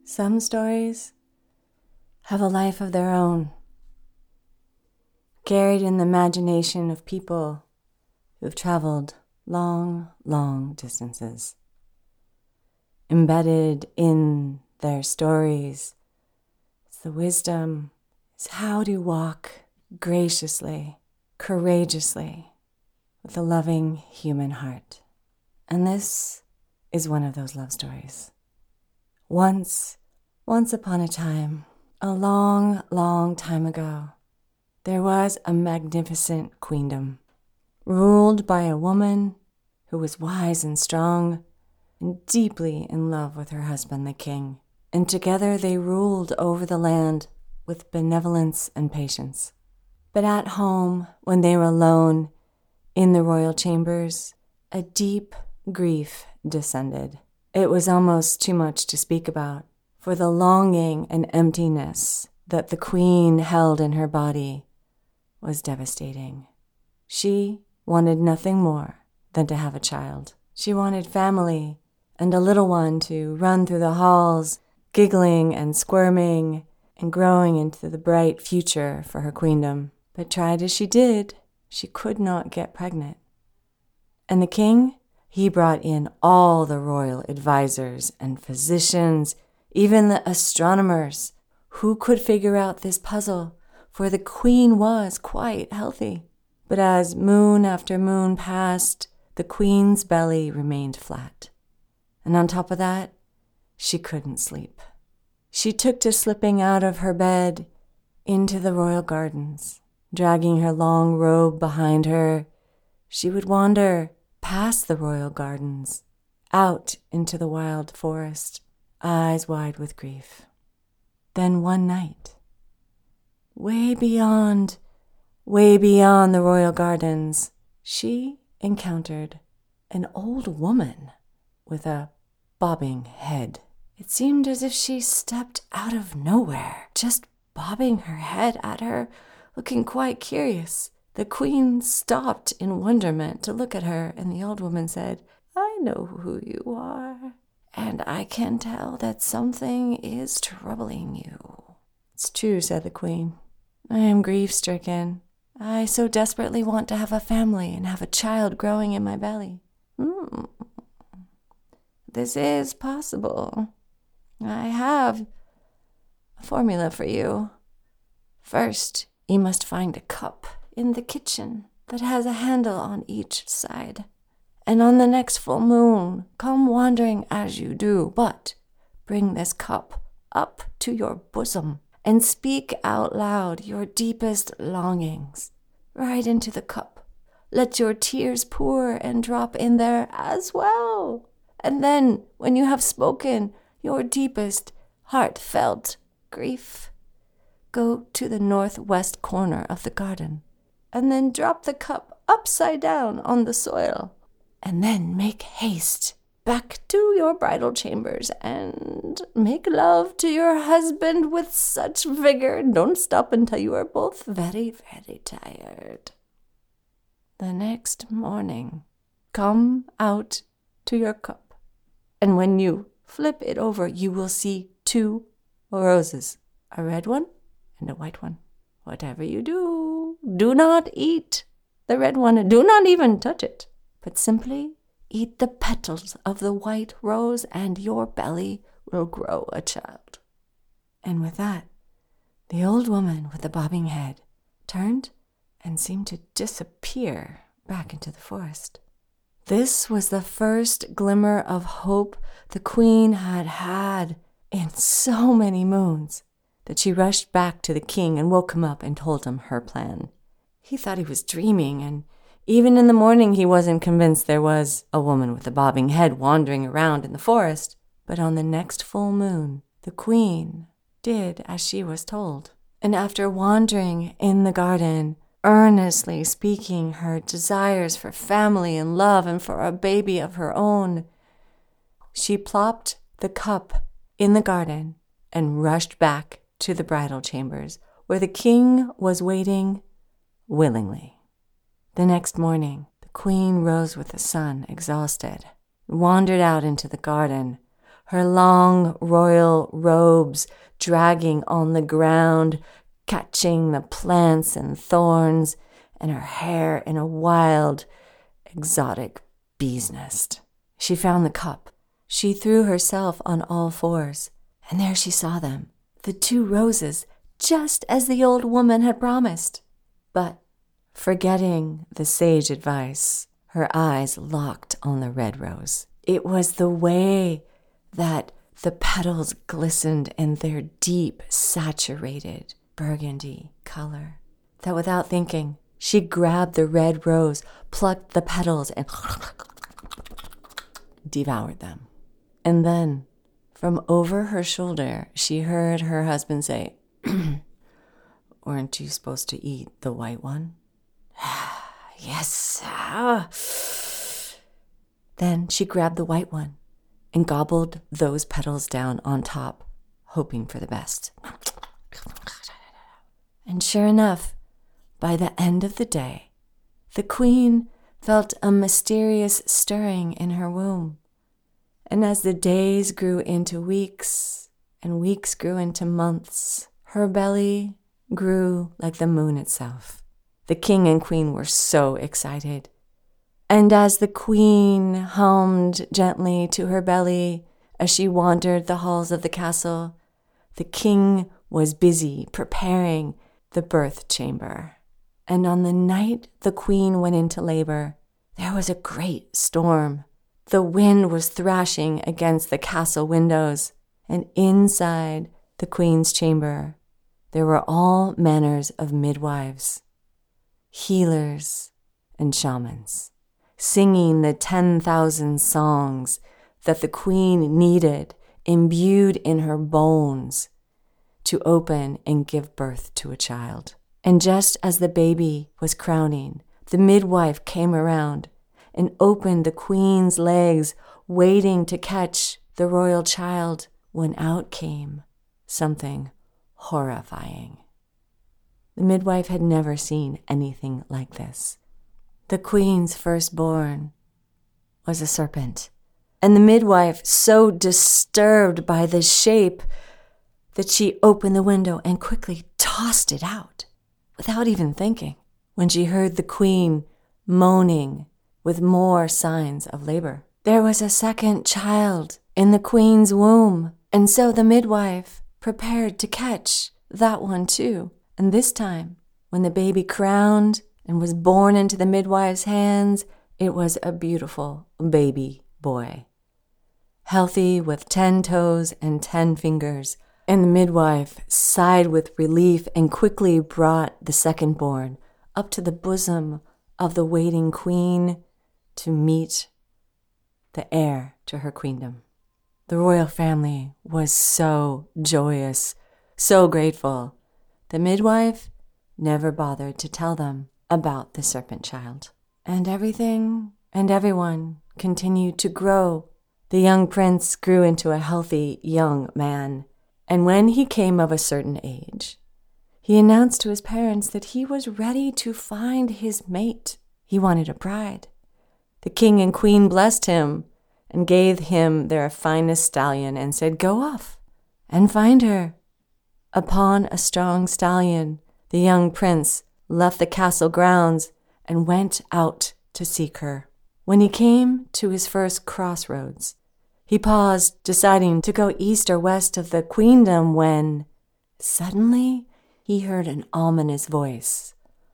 Some stories have a life of their own, carried in the imagination of people who've traveled long, long distances. Embedded in their stories is the wisdom, is how to walk graciously, courageously, with a loving human heart. And this is one of those love stories. Once upon a time, a long, long time ago, there was a magnificent queendom, ruled by a woman who was wise and strong and deeply in love with her husband, the king. And together they ruled over the land with benevolence and patience. But at home, when they were alone in the royal chambers, a deep grief descended. It was almost too much to speak about, for the longing and emptiness that the queen held in her body was devastating. She wanted nothing more than to have a child. She wanted family and a little one to run through the halls, giggling and squirming and growing into the bright future for her queendom. But tried as she did, she could not get pregnant. And the king, he brought in all the royal advisors and physicians, even the astronomers, who could figure out this puzzle, for the queen was quite healthy. But as moon after moon passed, the queen's belly remained flat. And on top of that, she couldn't sleep. She took to slipping out of her bed into the royal gardens. Dragging her long robe behind her, she would wander past the royal gardens, out into the wild forest, eyes wide with grief. Then one night, way beyond the royal gardens, she encountered an old woman with a bobbing head. It seemed as if she stepped out of nowhere, just bobbing her head at her, looking quite curious. The queen stopped in wonderment to look at her, and the old woman said, "I know who you are, and I can tell that something is troubling you." "It's true," said the queen. "I am grief-stricken. I so desperately want to have a family and have a child growing in my belly." "This is possible. I have a formula for you. First, you must find a cup in the kitchen that has a handle on each side. And on the next full moon, come wandering as you do, but bring this cup up to your bosom and speak out loud your deepest longings. Right into the cup. Let your tears pour and drop in there as well. And then, when you have spoken your deepest, heartfelt grief, go to the northwest corner of the garden, and then drop the cup upside down on the soil. And then make haste back to your bridal chambers and make love to your husband with such vigor. Don't stop until you are both very, very tired. The next morning, come out to your cup, and when you flip it over, you will see 2 roses, a red one and a white one. Whatever you do, do not eat the red one, and do not even touch it, but simply eat the petals of the white rose, and your belly will grow a child." And with that, the old woman with the bobbing head turned and seemed to disappear back into the forest. This was the first glimmer of hope the queen had had in so many moons, that she rushed back to the king and woke him up and told him her plan. He thought he was dreaming, and even in the morning he wasn't convinced there was a woman with a bobbing head wandering around in the forest. But on the next full moon, the queen did as she was told. And after wandering in the garden, earnestly speaking her desires for family and love and for a baby of her own, she plopped the cup in the garden and rushed back to the bridal chambers, where the king was waiting willingly. The next morning, the queen rose with the sun, exhausted, wandered out into the garden, her long royal robes dragging on the ground, catching the plants and thorns, and her hair in a wild, exotic bee's nest. She found the cup. She threw herself on all fours, and there she saw them, the 2 roses, just as the old woman had promised. But, forgetting the sage advice, her eyes locked on the red rose. It was the way that the petals glistened in their deep, saturated burgundy color, that without thinking, she grabbed the red rose, plucked the petals, and devoured them. And then, from over her shoulder, she heard her husband say, "Weren't you supposed to eat the white one?" "Yes." Then she grabbed the white one and gobbled those petals down on top, hoping for the best. And sure enough, by the end of the day, the queen felt a mysterious stirring in her womb. And as the days grew into weeks, and weeks grew into months, her belly grew like the moon itself. The king and queen were so excited. And as the queen hummed gently to her belly as she wandered the halls of the castle, the king was busy preparing the birth chamber. And on the night the queen went into labor, there was a great storm. The wind was thrashing against the castle windows, and inside the queen's chamber, there were all manners of midwives, healers, and shamans, singing the 10,000 songs that the queen needed imbued in her bones to open and give birth to a child. And just as the baby was crowning, the midwife came around and opened the queen's legs, waiting to catch the royal child, when out came something horrifying. The midwife had never seen anything like this. The queen's firstborn was a serpent, and the midwife, so disturbed by the shape that she opened the window and quickly tossed it out without even thinking, when she heard the queen moaning with more signs of labor. There was a second child in the queen's womb, and so the midwife prepared to catch that one too. And this time, when the baby crowned and was born into the midwife's hands, it was a beautiful baby boy, healthy with 10 toes and 10 fingers. And the midwife sighed with relief and quickly brought the second-born up to the bosom of the waiting queen to meet the heir to her queendom. The royal family was so joyous, so grateful. The midwife never bothered to tell them about the serpent child. And everything and everyone continued to grow. The young prince grew into a healthy young man. And when he came of a certain age, he announced to his parents that he was ready to find his mate. He wanted a bride. The king and queen blessed him and gave him their finest stallion and said, "Go off and find her." Upon a strong stallion, the young prince left the castle grounds and went out to seek her. When he came to his first crossroads, he paused, deciding to go east or west of the queendom, when suddenly he heard an ominous voice.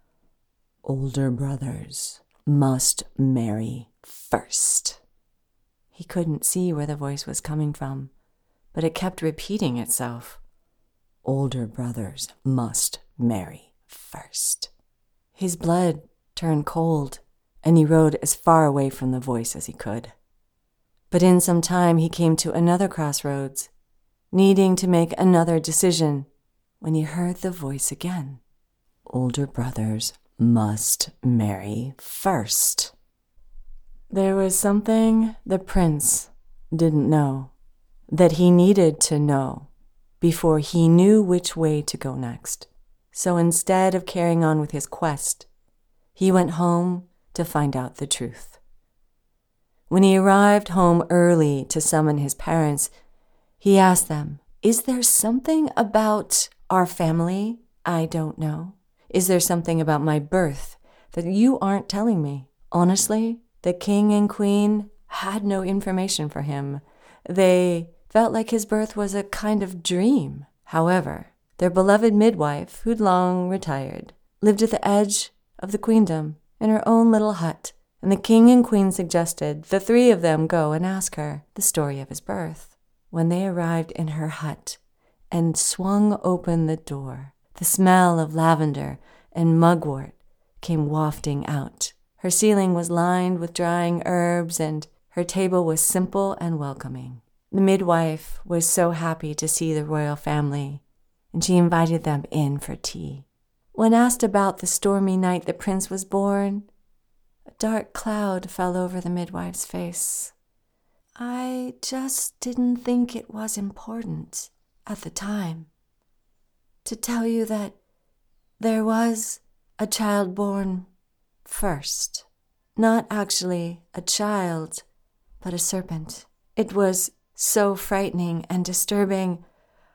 "Older brothers must marry first." He couldn't see where the voice was coming from, but it kept repeating itself. "Older brothers must marry first." His blood turned cold, and he rode as far away from the voice as he could. But in some time he came to another crossroads, needing to make another decision, when he heard the voice again. "Older brothers must marry first." There was something the prince didn't know, that he needed to know before he knew which way to go next. So instead of carrying on with his quest, he went home to find out the truth. When he arrived home early to summon his parents, He asked them, "Is there something about our family I don't know? Is there something about my birth that you aren't telling me?" Honestly, the king and queen had no information for him. They felt like his birth was a kind of dream. However, their beloved midwife, who'd long retired, lived at the edge of the queendom in her own little hut, and the king and queen suggested the three of them go and ask her the story of his birth. When they arrived in her hut and swung open the door, the smell of lavender and mugwort came wafting out. Her ceiling was lined with drying herbs, and her table was simple and welcoming. The midwife was so happy to see the royal family, and she invited them in for tea. When asked about the stormy night the prince was born, a dark cloud fell over the midwife's face. "I just didn't think it was important at the time to tell you that there was a child born first. Not actually a child, but a serpent. It was so frightening and disturbing,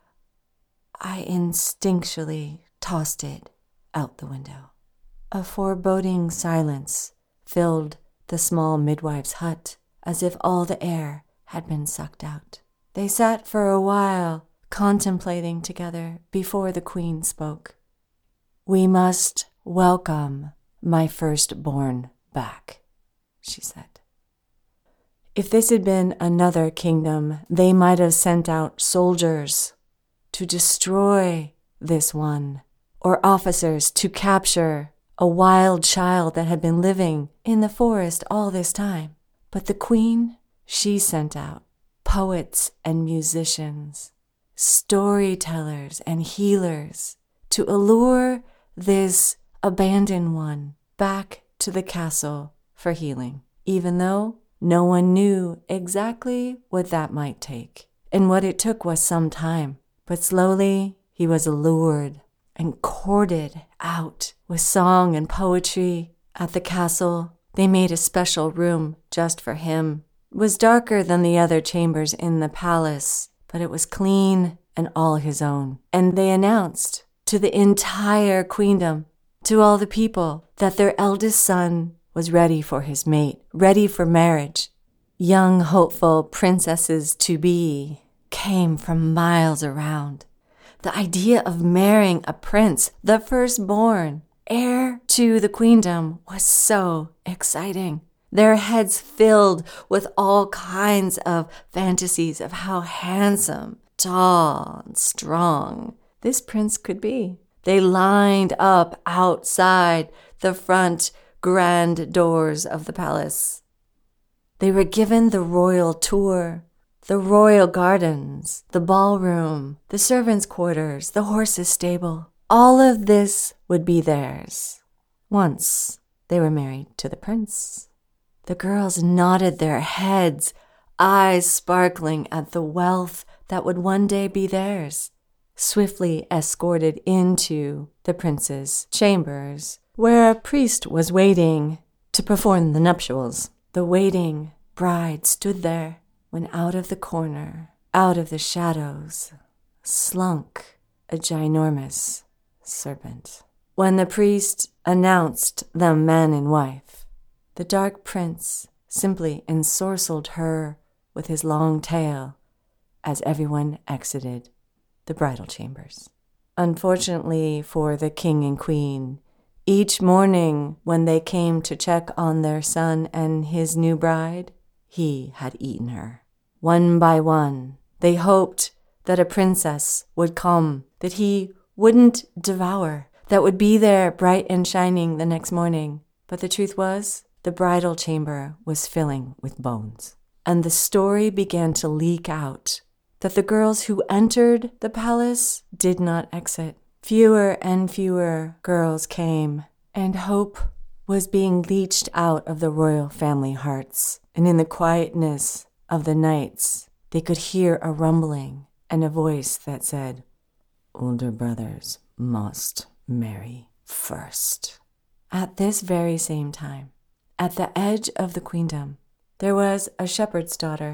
I instinctually tossed it out the window." A foreboding silence filled the small midwife's hut, as if all the air had been sucked out. They sat for a while, contemplating together before the queen spoke. "We must welcome my firstborn back," she said. If this had been another kingdom, they might have sent out soldiers to destroy this one, or officers to capture a wild child that had been living in the forest all this time. But the queen, she sent out poets and musicians, storytellers and healers to allure this abandoned one back to the castle for healing, even though no one knew exactly what that might take. And what it took was some time. But slowly he was allured and courted out with song and poetry. At the castle, they made a special room just for him. It was darker than the other chambers in the palace, but it was clean and all his own. And they announced to the entire queendom, to all the people, that their eldest son was ready for his mate, ready for marriage. Young, hopeful princesses-to-be came from miles around. The idea of marrying a prince, the firstborn, heir to the queendom, was so exciting. Their heads filled with all kinds of fantasies of how handsome, tall, and strong this prince could be. They lined up outside the front grand doors of the palace. They were given the royal tour, the royal gardens, the ballroom, the servants' quarters, the horses' stable. All of this would be theirs once they were married to the prince. The girls nodded their heads, eyes sparkling at the wealth that would one day be theirs, swiftly escorted into the prince's chambers, where a priest was waiting to perform the nuptials. The waiting bride stood there when out of the corner, out of the shadows, slunk a ginormous serpent. When the priest announced them man and wife, the dark prince simply ensorcelled her with his long tail as everyone exited the bridal chambers. Unfortunately for the king and queen, each morning when they came to check on their son and his new bride, he had eaten her. One by one, they hoped that a princess would come, that he wouldn't devour, that would be there bright and shining the next morning. But the truth was, the bridal chamber was filling with bones. And the story began to leak out that the girls who entered the palace did not exit. Fewer and fewer girls came, and hope was being leached out of the royal family hearts. And in the quietness of the nights, they could hear a rumbling and a voice that said, "Older brothers must marry first." At this very same time, at the edge of the queendom, there was a shepherd's daughter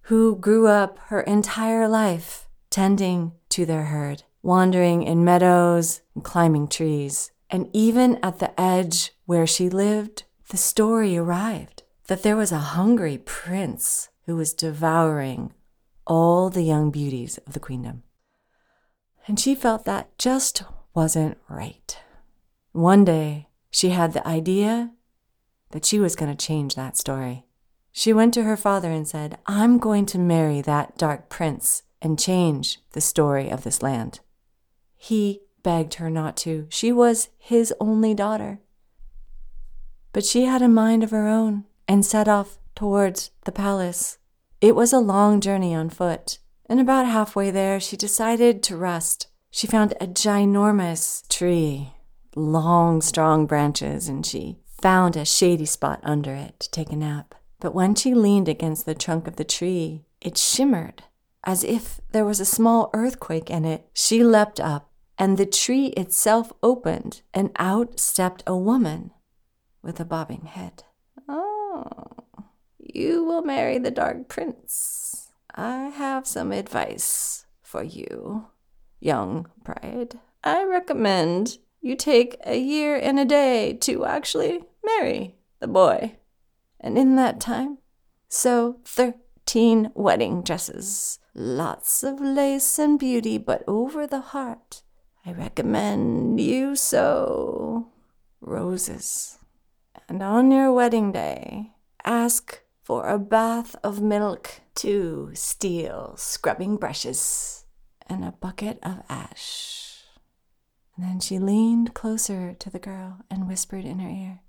who grew up her entire life tending to their herd, wandering in meadows and climbing trees. And even at the edge where she lived, the story arrived that there was a hungry prince who was devouring all the young beauties of the queendom. And she felt that just wasn't right. One day, she had the idea that she was going to change that story. She went to her father and said, "I'm going to marry that dark prince and change the story of this land." He begged her not to. She was his only daughter. But she had a mind of her own and set off towards the palace. It was a long journey on foot, and about halfway there, she decided to rest. She found a ginormous tree, long, strong branches, and she found a shady spot under it to take a nap. But when she leaned against the trunk of the tree, it shimmered as if there was a small earthquake in it. She leapt up, and the tree itself opened, and out stepped a woman with a bobbing head. "Oh, you will marry the Dark Prince. I have some advice for you, young bride. I recommend you take a year and a day to actually marry the boy. And in that time, sew 13 wedding dresses. Lots of lace and beauty, but over the heart, I recommend you sew roses. And on your wedding day, ask for a bath of milk, 2 steel scrubbing brushes, and a bucket of ash." And then she leaned closer to the girl and whispered in her ear,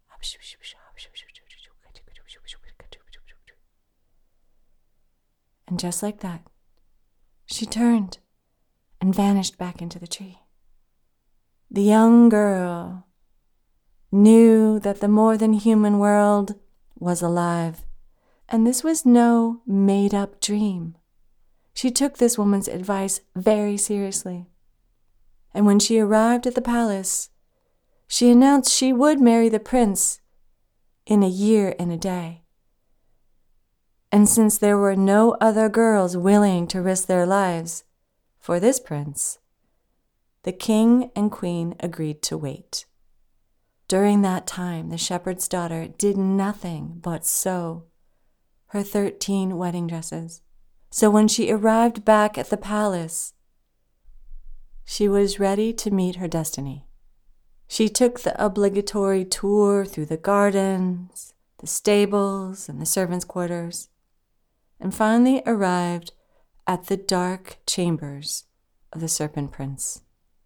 and just like that, she turned and vanished back into the tree. The young girl knew that the more than human world was alive, and this was no made-up dream. She took this woman's advice very seriously. And when she arrived at the palace, she announced she would marry the prince in a year and a day. And since there were no other girls willing to risk their lives for this prince, the king and queen agreed to wait. During that time, the shepherd's daughter did nothing but sew her 13 wedding dresses. So when she arrived back at the palace, she was ready to meet her destiny. She took the obligatory tour through the gardens, the stables, and the servants' quarters, and finally arrived at the dark chambers of the Serpent Prince.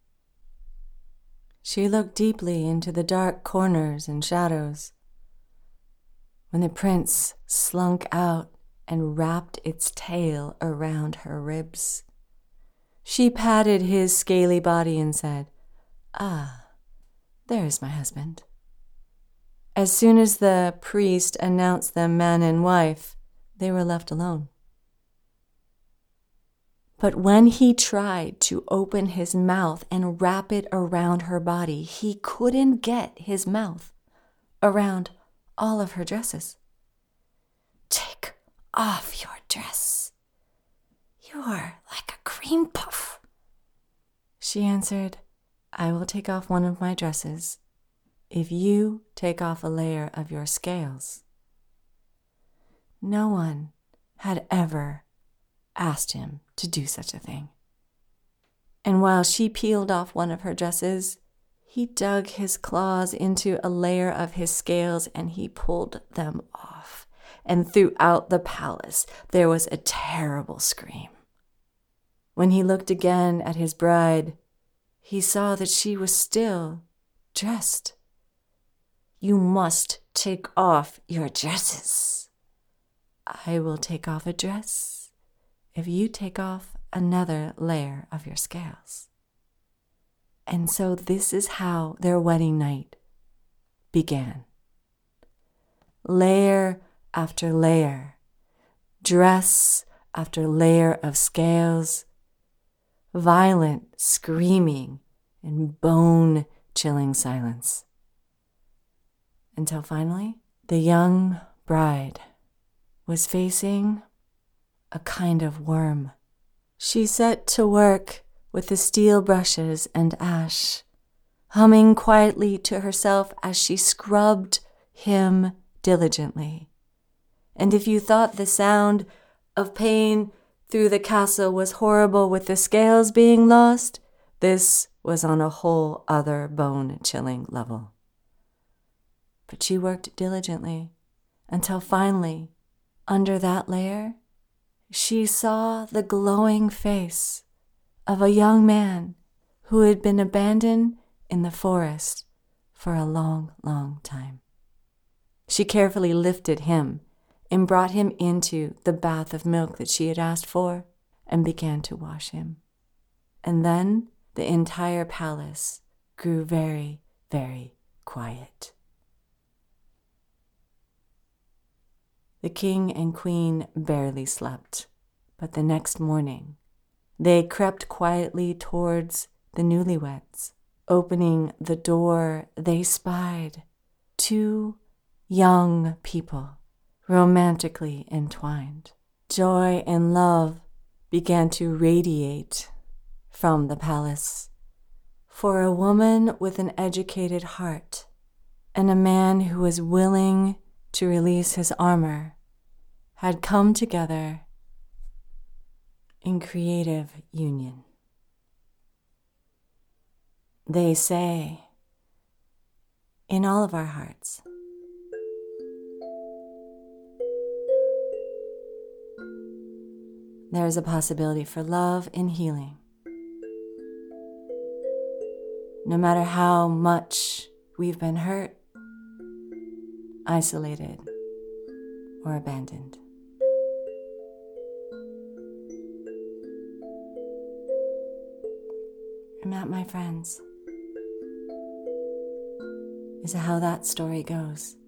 She looked deeply into the dark corners and shadows when the prince slunk out and wrapped its tail around her ribs. She patted his scaly body and said, "Ah, there is my husband." As soon as the priest announced them man and wife, they were left alone. But when he tried to open his mouth and wrap it around her body, he couldn't get his mouth around all of her dresses. "Take off your dress. You are like a cream puff." She answered, "I will take off one of my dresses if you take off a layer of your scales." No one had ever asked him to do such a thing. And while she peeled off one of her dresses, he dug his claws into a layer of his scales and he pulled them off. And throughout the palace, there was a terrible scream. When he looked again at his bride, he saw that she was still dressed. "You must take off your dresses." "I will take off a dress if you take off another layer of your scales." And so this is how their wedding night began. Layer after layer, dress after layer of scales, violent screaming and bone-chilling silence. Until finally, the young bride was facing a kind of worm. She set to work with the steel brushes and ash, humming quietly to herself as she scrubbed him diligently. And if you thought the sound of pain through the castle was horrible with the scales being lost, this was on a whole other bone-chilling level. But she worked diligently until finally, under that layer, she saw the glowing face of a young man who had been abandoned in the forest for a long, long time. She carefully lifted him and brought him into the bath of milk that she had asked for and began to wash him. And then the entire palace grew very, very quiet. The king and queen barely slept, but the next morning they crept quietly towards the newlyweds. Opening the door, they spied 2 young people, romantically entwined. Joy and love began to radiate from the palace. For a woman with an educated heart and a man who was willing to release his armor had come together in creative union. They say, in all of our hearts, there is a possibility for love and healing. No matter how much we've been hurt, isolated, or abandoned. And that, my friends, is how that story goes.